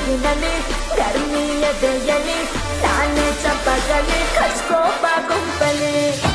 ಗುಂಗಿನಲ್ಲಿ ಗರ್ಮಿಯ ದೆಯಲಿ ನಾನೇ ಚಪ್ಪಗಲಿ ಕಚ್ಕೋಪ ಗುಂಪಲಿ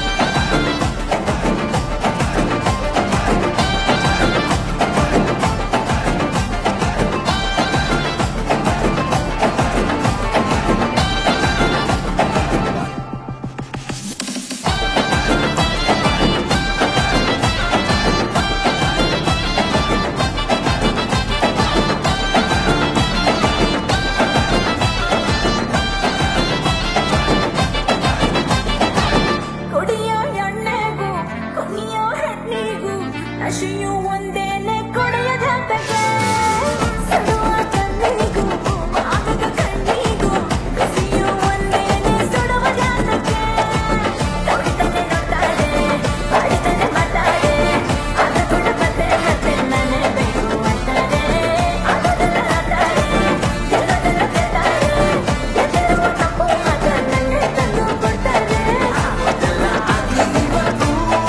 Ashiyu ondene kodayada tage saduva kannigu maagaga kannigu Ashiyu ondene saduva janake tavitane notade paaditane matade adu kuda ಮತ್ತೆ nane beku antade adadala atade gelladala ketare edeluva tappu maga nange tandu kodtare adadala agivadu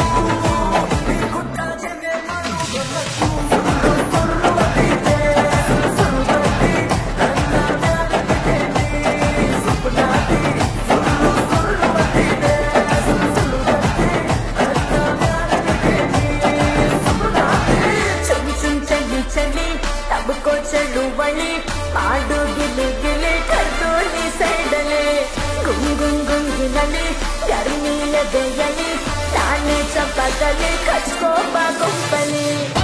ಚಳುವಳಿ ಮಾಡು ಗಿಲಿ ಗಿಲಿ ಕರ್ದೋಳಿ ಸೈಡಲೆ ಗುಂಗಿನಲ್ಲಿ ಗರ್ಮಿಯ ದೆಯಲಿ ನಾನೇ ಚಪ್ಪಗಲಿ ಕಚ್ಕೋಪ ಗುಂಪಲಿ